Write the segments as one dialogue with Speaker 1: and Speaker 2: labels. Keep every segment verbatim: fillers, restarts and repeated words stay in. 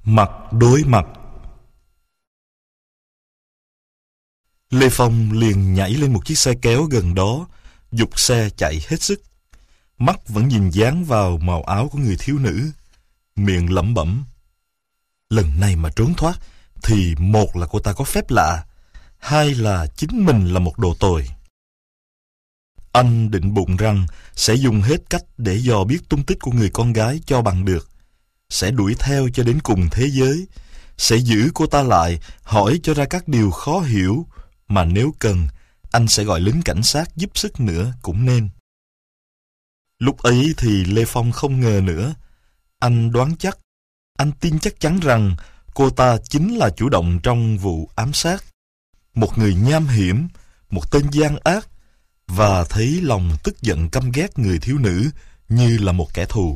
Speaker 1: Mặt đối mặt. Lê Phong liền nhảy lên một chiếc xe kéo gần đó, giục xe chạy hết sức. Mắt vẫn nhìn dán vào màu áo của người thiếu nữ, miệng lẩm bẩm. Lần này mà trốn thoát thì một là cô ta có phép lạ, hai là chính mình là một đồ tồi. Anh định bụng rằng sẽ dùng hết cách để dò biết tung tích của người con gái cho bằng được, sẽ đuổi theo cho đến cùng thế giới, sẽ giữ cô ta lại, hỏi cho ra các điều khó hiểu, mà nếu cần, anh sẽ gọi lính cảnh sát giúp sức nữa cũng nên. Lúc ấy thì Lê Phong không ngờ nữa. Anh đoán chắc, anh tin chắc chắn rằng cô ta chính là chủ động trong vụ ám sát. Một người nham hiểm, một tên gian ác, và thấy lòng tức giận căm ghét người thiếu nữ như là một kẻ thù.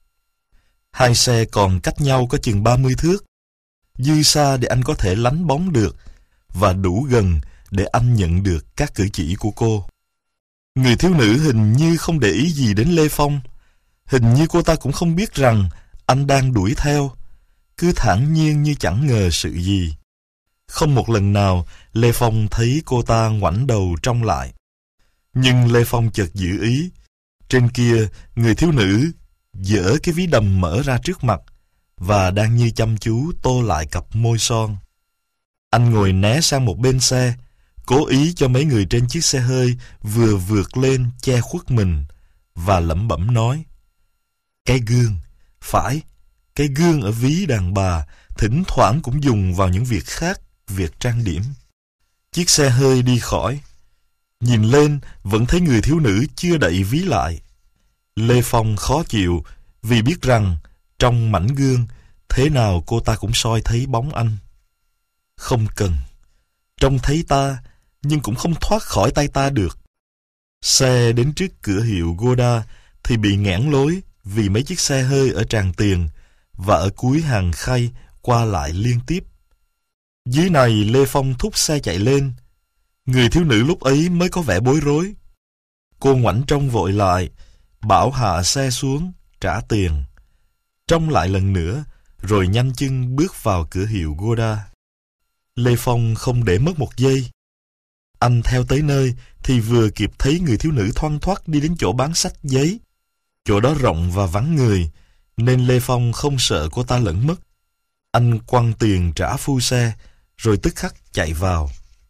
Speaker 1: Hai xe còn cách nhau có chừng ba mươi thước, dư xa để anh có thể lánh bóng được, và đủ gần để anh nhận được các cử chỉ của cô. Người thiếu nữ hình như không để ý gì đến Lê Phong, hình như cô ta cũng không biết rằng anh đang đuổi theo, cứ thản nhiên như chẳng ngờ sự gì. Không một lần nào Lê Phong thấy cô ta ngoảnh đầu trông lại. Nhưng Lê Phong chợt giữ ý, trên kia người thiếu nữ giở cái ví đầm mở ra trước mặt và đang như chăm chú tô lại cặp môi son. Anh ngồi né sang một bên xe, cố ý cho mấy người trên chiếc xe hơi vừa vượt lên che khuất mình, và lẩm bẩm nói: cái gương, phải, cái gương ở ví đàn bà thỉnh thoảng cũng dùng vào những việc khác, việc trang điểm. Chiếc xe hơi đi khỏi. Nhìn lên vẫn thấy người thiếu nữ chưa đậy ví lại. Lê Phong khó chịu vì biết rằng trong mảnh gương thế nào cô ta cũng soi thấy bóng anh. Không cần, trông thấy ta nhưng cũng không thoát khỏi tay ta được. Xe đến trước cửa hiệu Goda thì bị nghẽn lối vì mấy chiếc xe hơi ở Tràng Tiền và ở cuối hàng khay qua lại liên tiếp. Dưới này Lê Phong thúc xe chạy lên. Người thiếu nữ lúc ấy mới có vẻ bối rối. Cô ngoảnh trông vội lại, bảo hạ xe xuống, trả tiền. Trông lại lần nữa, rồi nhanh chân bước vào cửa hiệu Goda. Lê Phong không để mất một giây. Anh theo tới nơi thì vừa kịp thấy người thiếu nữ thoăn thoắt đi đến chỗ bán sách giấy. Chỗ đó rộng và vắng người, nên Lê Phong không sợ cô ta lẫn mất. Anh quăng tiền trả phu xe, rồi tức khắc chạy vào.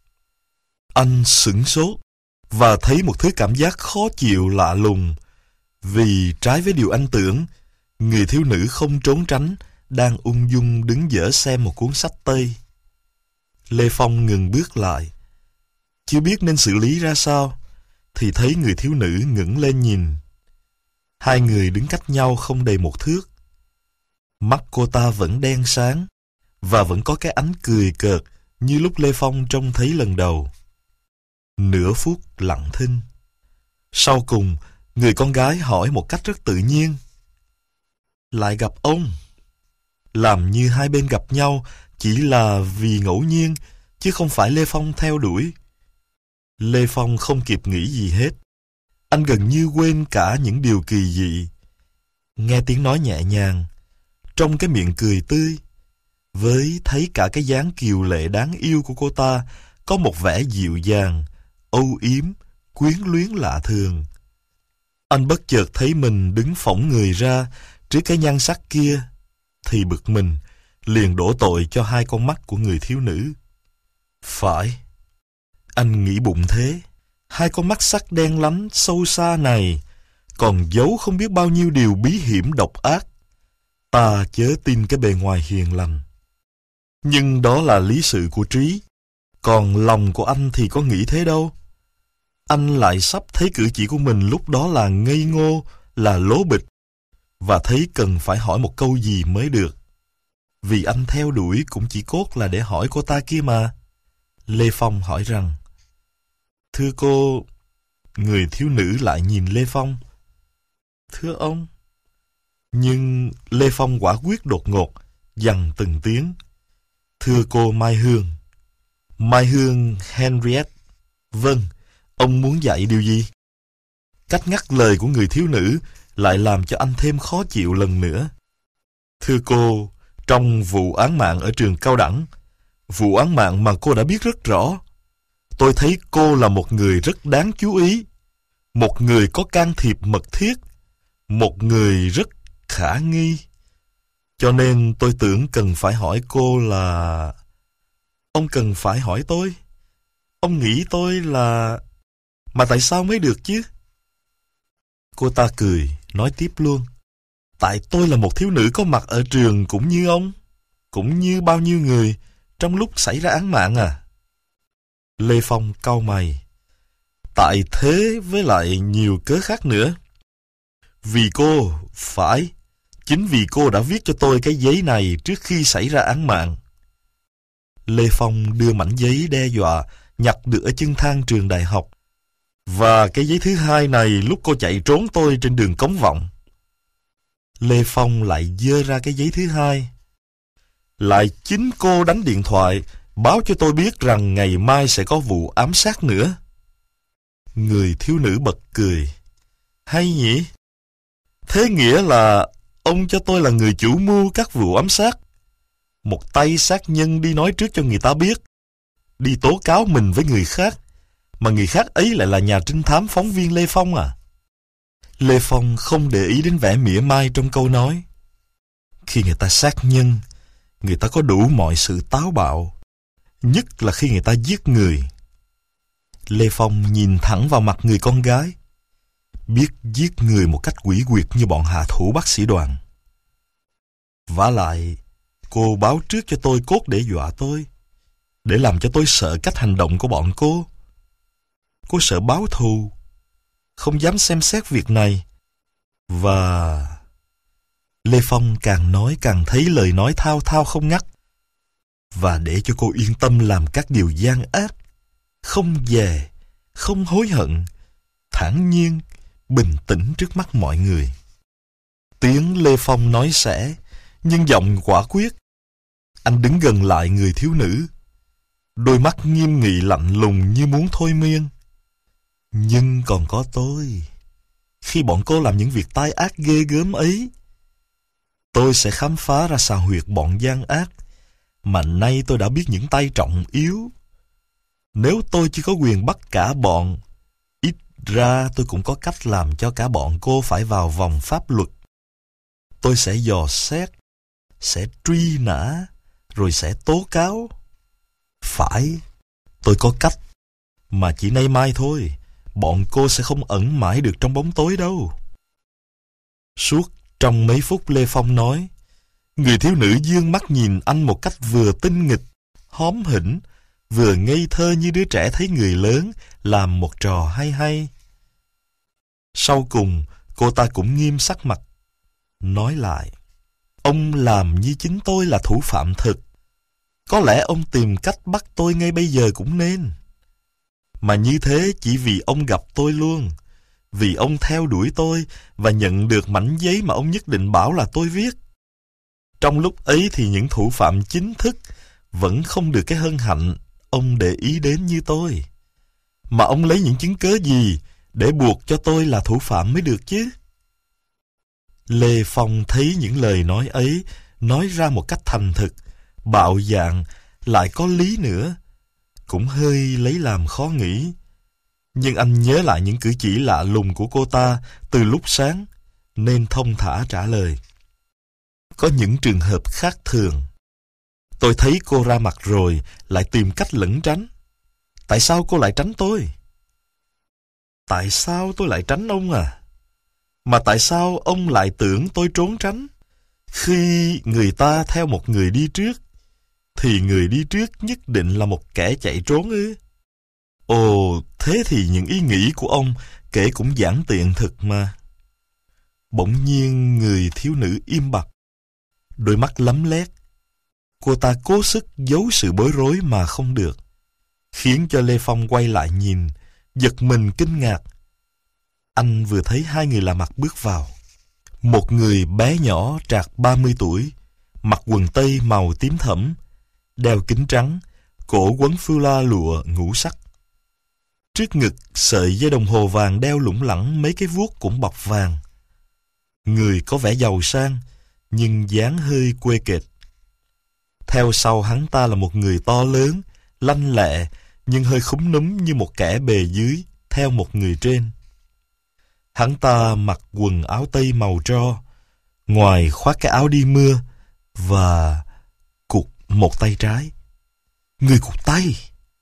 Speaker 1: Anh sửng sốt và thấy một thứ cảm giác khó chịu lạ lùng, vì trái với điều anh tưởng, người thiếu nữ không trốn tránh, đang ung dung đứng dở xem một cuốn sách Tây. Lê Phong ngừng bước lại, chưa biết nên xử lý ra sao, thì thấy người thiếu nữ ngẩng lên nhìn. Hai người đứng cách nhau không đầy một thước. Mắt cô ta vẫn đen sáng, và vẫn có cái ánh cười cợt như lúc Lê Phong trông thấy lần đầu. Nửa phút lặng thinh. Sau cùng, người con gái hỏi một cách rất tự nhiên: lại gặp ông? Làm như hai bên gặp nhau chỉ là vì ngẫu nhiên, chứ không phải Lê Phong theo đuổi. Lê Phong không kịp nghĩ gì hết. Anh gần như quên cả những điều kỳ dị. Nghe tiếng nói nhẹ nhàng, trong cái miệng cười tươi, với thấy cả cái dáng kiều lệ đáng yêu của cô ta có một vẻ dịu dàng, âu yếm, quyến luyến lạ thường. Anh bất chợt thấy mình đứng phỏng người ra trước cái nhan sắc kia, thì bực mình, liền đổ tội cho hai con mắt của người thiếu nữ. Phải, anh nghĩ bụng thế. Hai con mắt sắc đen lắm, sâu xa này còn giấu không biết bao nhiêu điều bí hiểm độc ác. Ta chớ tin cái bề ngoài hiền lành. Nhưng đó là lý sự của trí, còn lòng của anh thì có nghĩ thế đâu. Anh lại sắp thấy cử chỉ của mình lúc đó là ngây ngô, là lố bịch, và thấy cần phải hỏi một câu gì mới được. Vì anh theo đuổi cũng chỉ cốt là để hỏi cô ta kia mà. Lê Phong hỏi rằng: thưa cô... Người thiếu nữ lại nhìn Lê Phong: thưa ông... Nhưng Lê Phong quả quyết đột ngột, dằn từng tiếng: thưa cô Mai Hương. Mai Hương Henriette. Vâng, ông muốn dạy điều gì? Cách ngắt lời của người thiếu nữ lại làm cho anh thêm khó chịu lần nữa. Thưa cô, Trong vụ án mạng ở trường cao đẳng, vụ án mạng mà cô đã biết rất rõ, tôi thấy cô là một người rất đáng chú ý, một người có can thiệp mật thiết, một người rất khả nghi. Cho nên tôi tưởng cần phải hỏi cô là... Ông cần phải hỏi tôi. Ông nghĩ tôi là... Mà tại sao mới được chứ? Cô ta cười, nói tiếp luôn. Tại tôi là một thiếu nữ có mặt ở trường cũng như ông, cũng như bao nhiêu người trong lúc xảy ra án mạng à. Lê Phong cau mày. Tại thế với lại nhiều cớ khác nữa. Vì cô, phải, chính vì cô đã viết cho tôi cái giấy này trước khi xảy ra án mạng. Lê Phong đưa mảnh giấy đe dọa nhặt được ở chân thang trường đại học. Và cái giấy thứ hai này lúc cô chạy trốn tôi trên đường Cống Vọng. Lê Phong lại giơ ra cái giấy thứ hai. Lại chính cô đánh điện thoại báo cho tôi biết rằng ngày mai sẽ có vụ ám sát nữa. Người thiếu nữ bật cười. Hay nhỉ? Thế nghĩa là ông cho tôi là người chủ mưu các vụ ám sát. Một tay sát nhân đi nói trước cho người ta biết, đi tố cáo mình với người khác, mà người khác ấy lại là nhà trinh thám phóng viên Lê Phong à? Lê Phong không để ý đến vẻ mỉa mai trong câu nói. Khi người ta sát nhân, người ta có đủ mọi sự táo bạo, nhất là khi người ta giết người. Lê Phong nhìn thẳng vào mặt người con gái, biết giết người một cách quỷ quyệt như bọn hạ thủ bác sĩ Đoàn. Vả lại, cô báo trước cho tôi cốt để dọa tôi, để làm cho tôi sợ cách hành động của bọn cô. Cô sợ báo thù, không dám xem xét việc này. Và... Lê Phong càng nói càng thấy lời nói thao thao không ngắt. Và để cho cô yên tâm làm các điều gian ác, không dè, không hối hận, thản nhiên, bình tĩnh trước mắt mọi người. Tiếng Lê Phong nói sẽ, nhưng giọng quả quyết. Anh đứng gần lại người thiếu nữ, đôi mắt nghiêm nghị lạnh lùng như muốn thôi miên. Nhưng còn có tôi. Khi bọn cô làm những việc tai ác ghê gớm ấy, tôi sẽ khám phá ra xào huyệt bọn gian ác mà nay tôi đã biết những tay trọng yếu. Nếu tôi chưa có quyền bắt cả bọn, ít ra tôi cũng có cách làm cho cả bọn cô phải vào vòng pháp luật. Tôi sẽ dò xét, sẽ truy nã, rồi sẽ tố cáo. Phải, tôi có cách, mà chỉ nay mai thôi, bọn cô sẽ không ẩn mãi được trong bóng tối đâu. Suốt trong mấy phút Lê Phong nói, người thiếu nữ dương mắt nhìn anh một cách vừa tinh nghịch, hóm hỉnh, vừa ngây thơ như đứa trẻ thấy người lớn làm một trò hay hay. Sau cùng, cô ta cũng nghiêm sắc mặt, nói lại, ông làm như chính tôi là thủ phạm thực. Có lẽ ông tìm cách bắt tôi ngay bây giờ cũng nên. Mà như thế chỉ vì ông gặp tôi luôn, vì ông theo đuổi tôi và nhận được mảnh giấy mà ông nhất định bảo là tôi viết. Trong lúc ấy thì những thủ phạm chính thức vẫn không được cái hân hạnh ông để ý đến như tôi. Mà ông lấy những chứng cớ gì để buộc cho tôi là thủ phạm mới được chứ? Lê Phong thấy những lời nói ấy nói ra một cách thành thực, bạo dạn, lại có lý nữa, cũng hơi lấy làm khó nghĩ. Nhưng anh nhớ lại những cử chỉ lạ lùng của cô ta từ lúc sáng, nên thông thả trả lời. Có những trường hợp khác thường. Tôi thấy cô ra mặt rồi, lại tìm cách lẩn tránh. Tại sao cô lại tránh tôi? Tại sao tôi lại tránh ông à? Mà tại sao ông lại tưởng tôi trốn tránh? Khi người ta theo một người đi trước, thì người đi trước nhất định là một kẻ chạy trốn ư? Ồ, thế thì những ý nghĩ của ông kể cũng giản tiện thực mà. Bỗng nhiên người thiếu nữ im bặt, đôi mắt lấm lét. Cô ta cố sức giấu sự bối rối mà không được, khiến cho Lê Phong quay lại nhìn, giật mình kinh ngạc. Anh vừa thấy hai người lạ mặt bước vào. Một người bé nhỏ trạc ba mươi tuổi, mặc quần tây màu tím thẫm, đeo kính trắng, cổ quấn phưu la lụa ngũ sắc. Trước ngực sợi dây đồng hồ vàng đeo lủng lẳng mấy cái vuốt cũng bọc vàng. Người có vẻ giàu sang, nhưng dáng hơi quê kệch. Theo sau hắn ta là một người to lớn, lanh lẹ, nhưng hơi khúm núm như một kẻ bề dưới, theo một người trên. Hắn ta mặc quần áo tây màu tro, ngoài khoác cái áo đi mưa, và cụt một tay trái. Người cụt tay!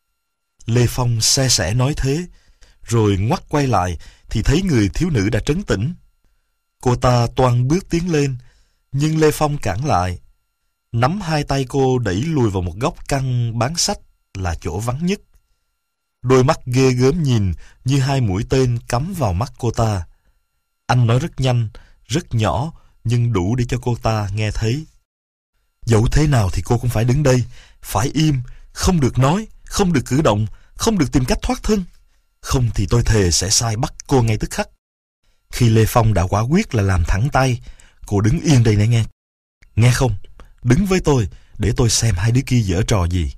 Speaker 1: Lê Phong se sẻ nói thế, rồi ngoắt quay lại thì thấy người thiếu nữ đã trấn tĩnh. Cô ta toan bước tiến lên, nhưng Lê Phong cản lại. Nắm hai tay cô đẩy lùi vào một góc căn bán sách là chỗ vắng nhất. Đôi mắt ghê gớm nhìn như hai mũi tên cắm vào mắt cô ta. Anh nói rất nhanh, rất nhỏ, nhưng đủ để cho cô ta nghe thấy. Dẫu thế nào thì cô cũng phải đứng đây, phải im, không được nói, không được cử động, không được tìm cách thoát thân. Không thì tôi thề sẽ sai bắt cô ngay tức khắc. Khi Lê Phong đã quả quyết là làm thẳng tay, cô đứng yên đây này nghe. Nghe không? Đứng với tôi, để tôi xem hai đứa kia giở trò gì.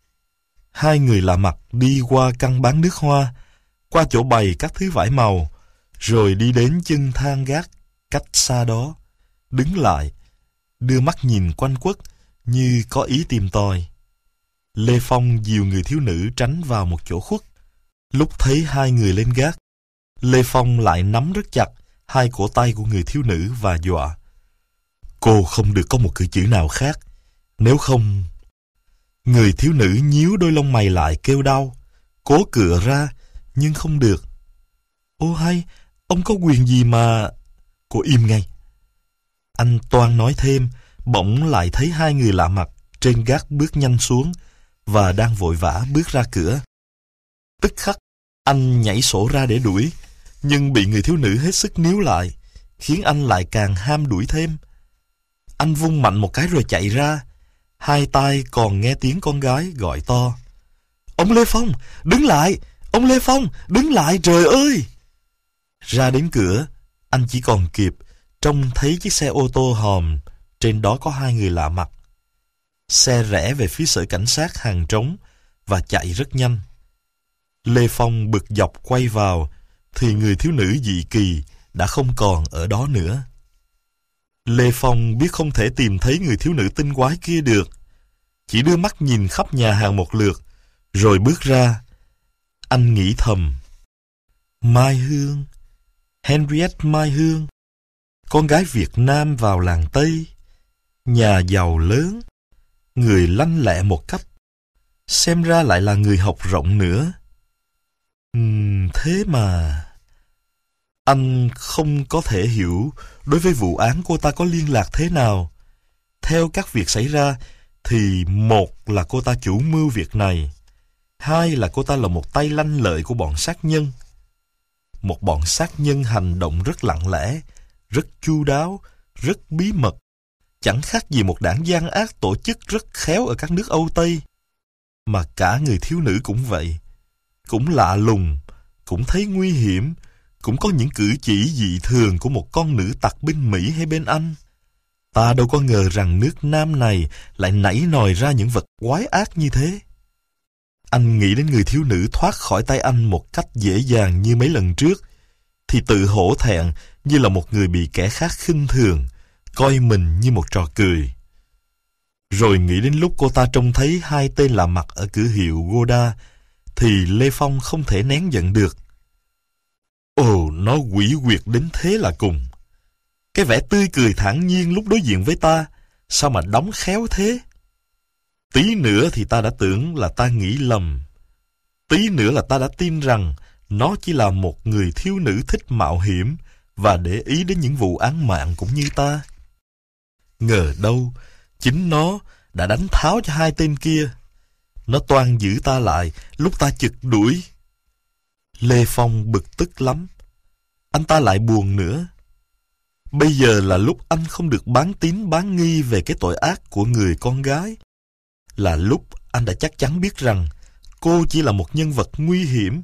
Speaker 1: Hai người lạ mặt đi qua căn bán nước hoa, qua chỗ bày các thứ vải màu, rồi đi đến chân thang gác cách xa đó, đứng lại, đưa mắt nhìn quanh quất như có ý tìm tòi. Lê Phong dìu người thiếu nữ tránh vào một chỗ khuất. Lúc thấy hai người lên gác, Lê Phong lại nắm rất chặt hai cổ tay của người thiếu nữ và dọa. Cô không được có một cử chỉ nào khác, nếu không... Người thiếu nữ nhíu đôi lông mày lại kêu đau, cố cựa ra, nhưng không được. Ô hay, ông có quyền gì mà... Cô im ngay. Anh toan nói thêm, bỗng lại thấy hai người lạ mặt trên gác bước nhanh xuống và đang vội vã bước ra cửa. Tức khắc, anh nhảy sổ ra để đuổi, nhưng bị người thiếu nữ hết sức níu lại, khiến anh lại càng ham đuổi thêm. Anh vung mạnh một cái rồi chạy ra, hai tay còn nghe tiếng con gái gọi to. Ông Lê Phong, đứng lại! Ông Lê Phong, đứng lại, trời ơi! Ra đến cửa, anh chỉ còn kịp trông thấy chiếc xe ô tô hòm, trên đó có hai người lạ mặt. Xe rẽ về phía sở cảnh sát hàng trống và chạy rất nhanh. Lê Phong bực dọc quay vào, thì người thiếu nữ dị kỳ đã không còn ở đó nữa. Lê Phong biết không thể tìm thấy người thiếu nữ tinh quái kia được, chỉ đưa mắt nhìn khắp nhà hàng một lượt, rồi bước ra. Anh nghĩ thầm, Mai Hương, Henriette Mai Hương, con gái Việt Nam vào làng Tây, nhà giàu lớn, người lanh lẹ một cách, xem ra lại là người học rộng nữa. Uhm, thế mà... Anh không có thể hiểu đối với vụ án cô ta có liên lạc thế nào. Theo các việc xảy ra thì một là cô ta chủ mưu việc này, hai là cô ta là một tay lanh lợi của bọn sát nhân. Một bọn sát nhân hành động rất lặng lẽ, rất chu đáo, rất bí mật, chẳng khác gì một đảng gian ác tổ chức rất khéo ở các nước Âu Tây. Mà cả người thiếu nữ cũng vậy, cũng lạ lùng, cũng thấy nguy hiểm, cũng có những cử chỉ dị thường của một con nữ tặc bên Mỹ hay bên Anh. Ta đâu có ngờ rằng nước Nam này lại nảy nòi ra những vật quái ác như thế. Anh nghĩ đến người thiếu nữ thoát khỏi tay anh một cách dễ dàng như mấy lần trước, thì tự hổ thẹn như là một người bị kẻ khác khinh thường, coi mình như một trò cười. Rồi nghĩ đến lúc cô ta trông thấy hai tên lạ mặt ở cửa hiệu Goda, thì Lê Phong không thể nén giận được. Ồ, nó quỷ quyệt đến thế là cùng. Cái vẻ tươi cười thản nhiên lúc đối diện với ta, sao mà đóng khéo thế? Tí nữa thì ta đã tưởng là ta nghĩ lầm. Tí nữa là ta đã tin rằng nó chỉ là một người thiếu nữ thích mạo hiểm và để ý đến những vụ án mạng cũng như ta. Ngờ đâu, chính nó đã đánh tháo cho hai tên kia. Nó toan giữ ta lại lúc ta chực đuổi. Lê Phong bực tức lắm. Anh ta lại buồn nữa. Bây giờ là lúc anh không được bán tín bán nghi về cái tội ác của người con gái. Là lúc anh đã chắc chắn biết rằng cô chỉ là một nhân vật nguy hiểm.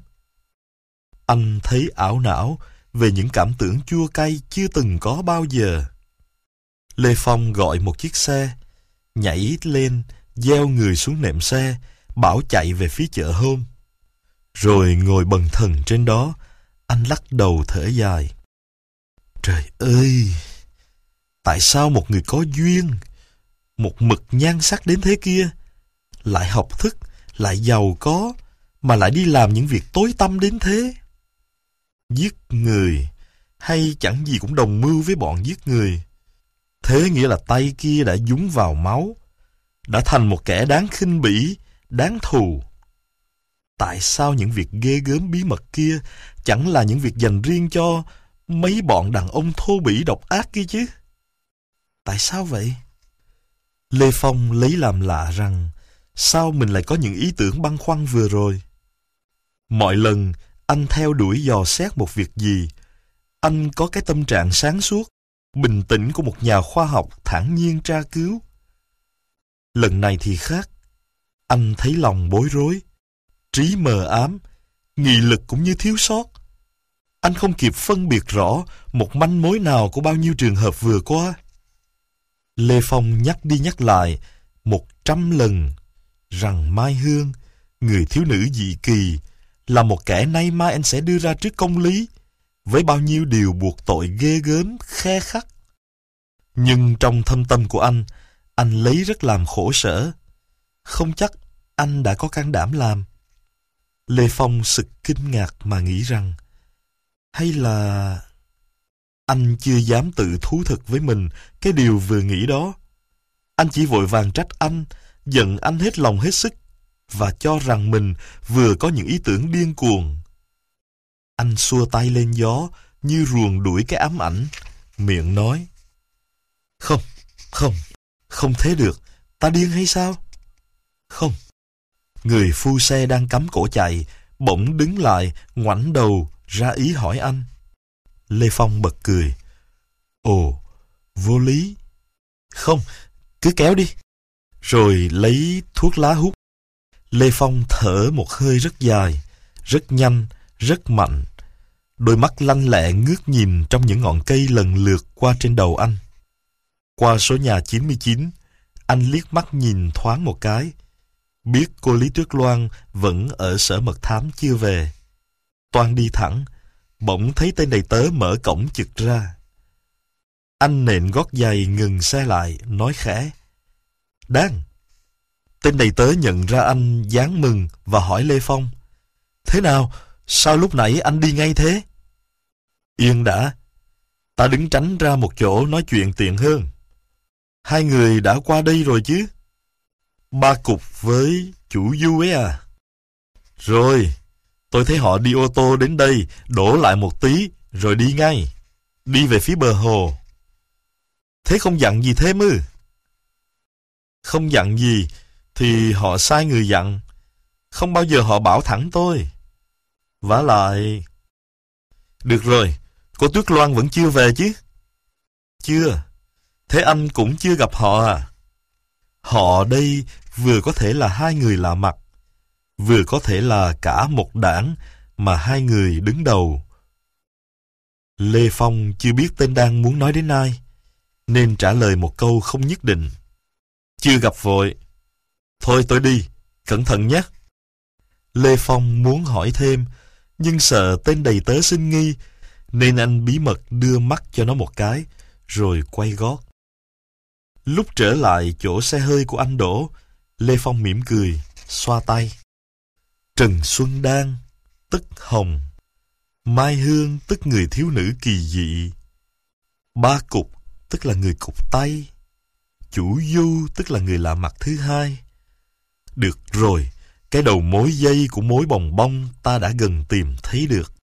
Speaker 1: Anh thấy ảo não về những cảm tưởng chua cay chưa từng có bao giờ. Lê Phong gọi một chiếc xe, nhảy lên, gieo người xuống nệm xe, bảo chạy về phía chợ hôm. Rồi ngồi bần thần trên đó, anh lắc đầu thở dài. Trời ơi! Tại sao một người có duyên, một mực nhan sắc đến thế kia, lại học thức, lại giàu có, mà lại đi làm những việc tối tăm đến thế. Giết người, hay chẳng gì cũng đồng mưu với bọn giết người. Thế nghĩa là tay kia đã dúng vào máu, đã thành một kẻ đáng khinh bỉ, đáng thù. Tại sao những việc ghê gớm bí mật kia chẳng là những việc dành riêng cho mấy bọn đàn ông thô bỉ độc ác kia chứ? Tại sao vậy? Lê Phong lấy làm lạ rằng sao mình lại có những ý tưởng băn khoăn vừa rồi. Mọi lần anh theo đuổi dò xét một việc gì, anh có cái tâm trạng sáng suốt, bình tĩnh của một nhà khoa học thản nhiên tra cứu. Lần này thì khác. Anh thấy lòng bối rối, trí mờ ám, nghị lực cũng như thiếu sót. Anh không kịp phân biệt rõ một manh mối nào của bao nhiêu trường hợp vừa qua. Lê Phong nhắc đi nhắc lại một trăm lần rằng Mai Hương, người thiếu nữ dị kỳ, là một kẻ nay mai anh sẽ đưa ra trước công lý với bao nhiêu điều buộc tội ghê gớm, khe khắc. Nhưng trong thâm tâm của anh, anh lấy rất làm khổ sở. Không chắc anh đã có can đảm làm. Lê Phong sực kinh ngạc mà nghĩ rằng hay là anh chưa dám tự thú thực với mình cái điều vừa nghĩ đó. Anh chỉ vội vàng trách anh, giận anh hết lòng hết sức và cho rằng mình vừa có những ý tưởng điên cuồng. Anh xua tay lên gió như ruồng đuổi cái ám ảnh, miệng nói: Không, không, không thế được, ta điên hay sao? Không. Người phu xe đang cắm cổ chạy bỗng đứng lại, ngoảnh đầu ra ý hỏi anh. Lê Phong bật cười: Ồ, vô lý. Không, cứ kéo đi. Rồi lấy thuốc lá hút. Lê Phong thở một hơi rất dài, rất nhanh, rất mạnh. Đôi mắt lanh lẹ ngước nhìn trong những ngọn cây lần lượt qua trên đầu anh. Qua số nhà chín mươi chín, anh liếc mắt nhìn thoáng một cái, biết cô Lý Tuyết Loan vẫn ở sở mật thám chưa về. Toan đi thẳng, bỗng thấy tên đầy tớ mở cổng chực ra. Anh nện gót giày ngừng xe lại, nói khẽ: Đang. Tên đầy tớ nhận ra anh dáng mừng và hỏi Lê Phong: Thế nào, sao lúc nãy anh đi ngay thế? Yên đã, ta đứng tránh ra một chỗ nói chuyện tiện hơn. Hai người đã qua đây rồi chứ? Ba Cục với chủ Du ấy à? Rồi, tôi thấy họ đi ô tô đến đây, đổ lại một tí, rồi đi ngay. Đi về phía bờ hồ. Thế không dặn gì thêm ư? Không dặn gì, thì họ sai người dặn. Không bao giờ họ bảo thẳng tôi. Vả lại... Được rồi, cô Tuyết Loan vẫn chưa về chứ? Chưa. Thế anh cũng chưa gặp họ à? Họ đây vừa có thể là hai người lạ mặt, vừa có thể là cả một đảng mà hai người đứng đầu. Lê Phong chưa biết tên đang muốn nói đến ai, nên trả lời một câu không nhất định. Chưa gặp vội. Thôi tôi đi, cẩn thận nhé. Lê Phong muốn hỏi thêm, nhưng sợ tên đầy tớ sinh nghi, nên anh bí mật đưa mắt cho nó một cái, rồi quay gót. Lúc trở lại chỗ xe hơi của anh đổ, Lê Phong mỉm cười, xoa tay. Trần Xuân Đan, tức Hồng. Mai Hương, tức người thiếu nữ kỳ dị. Ba Cục, tức là người cục tay. Chủ Du, tức là người lạ mặt thứ hai. Được rồi, cái đầu mối dây của mối bòng bong ta đã gần tìm thấy được.